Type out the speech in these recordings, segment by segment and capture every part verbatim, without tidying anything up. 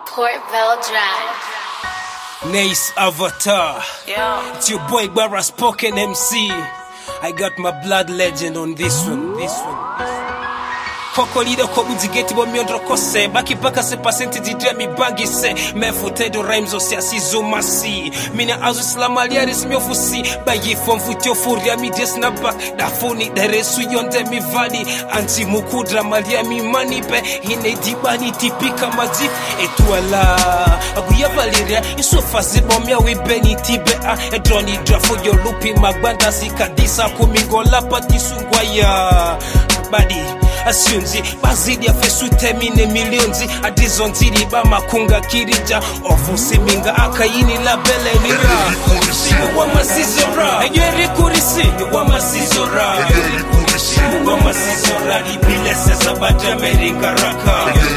Port Bell Drive. Nice avatar. Yeah. It's your boy Barra Spoken M C. I got my blood legend on this one. This one. Koko lido kobu zigeti bo miondro kose baki baka se pasenti jidre mi bangi se mefutedo rhymes o siasi zomasi mina azu slamalia resmio fusi bayi fom futio furia mi desna bak dafuni deresu yonde mi vali anti mukudra malia mi mani pe hine dibani tipika mazif etwala aguya valiria iso fasi bomia we beni tibe a edroni drafo yo lupi magbanda sikadisa kumingola patisungwaya badi asyunzi bazidi ya fesu temine milionzi adizonziri ba makunga kirija ofusi minga akayini la bele nira wa masizora ayeri kurisi wa masizora wa masizora ibile sesa baja meringa raka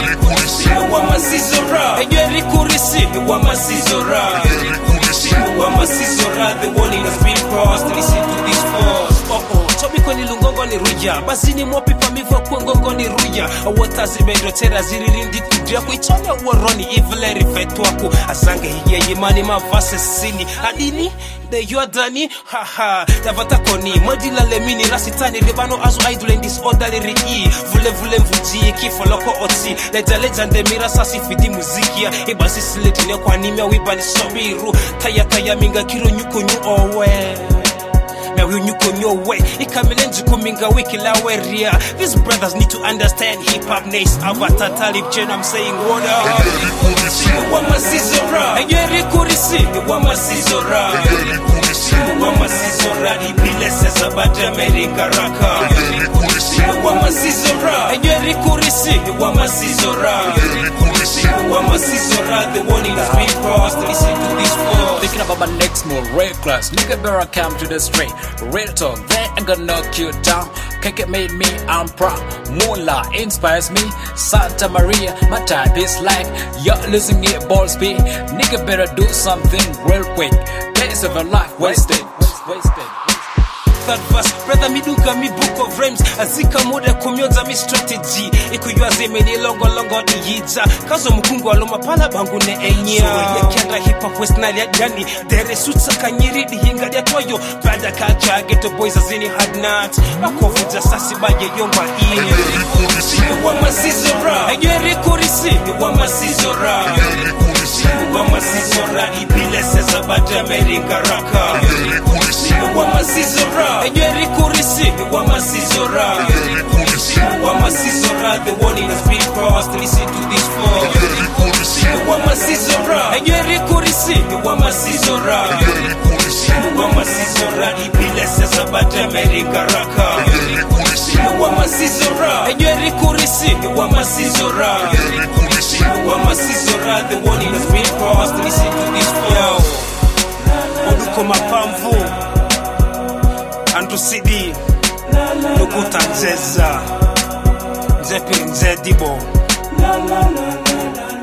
wa masizora ayeri kurisi wa masizora wa masizora the one in the speed cross listen to this force oh oh tobi kweni lungongo ni ruja basini mopi pamivu kwengongo ni ruja awota zimedo tera ziririndi kudria kuichanya uoroni ivile rifetuaku asange hiye yimani mavase sini adini de yodani haha davata koni modila lemini rasitani libano azu idle in disorderly rii vule vule mvuji kifoloko oti leja leja ndemira sasi fidi muzikia ibasi siletine kwa nimya wibani sobiru taya taya minga kiro nyuko nyu owe now you nyuko nyo way ikamilenji kuminga wiki la weria. These brothers need to understand hip hop nice avatar talib chen I'm saying what up wa masizora ayeri kurisi wa masizora wa masizora ibile sesa baja meringa raka wa masizora ayeri kurisi wa masizora wa masizora the one in the speed cross listen to this force. Thinking about my next move, red class nigga better come to the straight real talk, that ain't gonna knock you down. Cake it made me, I'm proud. Moonlight inspires me. Santa Maria, my type is like you're losing it, ball speed. Nigga better do something real quick. Days of a life wasted, wasted. Third verse, brother miduga mi book of rhymes azika muda kumyoza mi strategy ikuyua zemeni longo longo iyija kazo mkungu aloma pala bangu ne enya so kenda hip hop west nali ya jani dere sutsa kanyiri dihinga dia toyo bada culture ghetto boys azini had not bakovuja sasi baye yomba iye wa masizora ayeri kurisi wa masizora wa masizora ibile sesa baja meringa raka wa masizora ayeri kurisi wa masizora wa masizora the one in the speed cross listen to this force wa masizora ayeri kurisi wa masizora wa masizora ibile sesa baja meringa raka wa masizora ayeri kurisi wa masizora wa masizora the one in the speed cross listen to this force oduko mapamvu Andrew C D Nukuta Nzeza Nzepi Nzedibo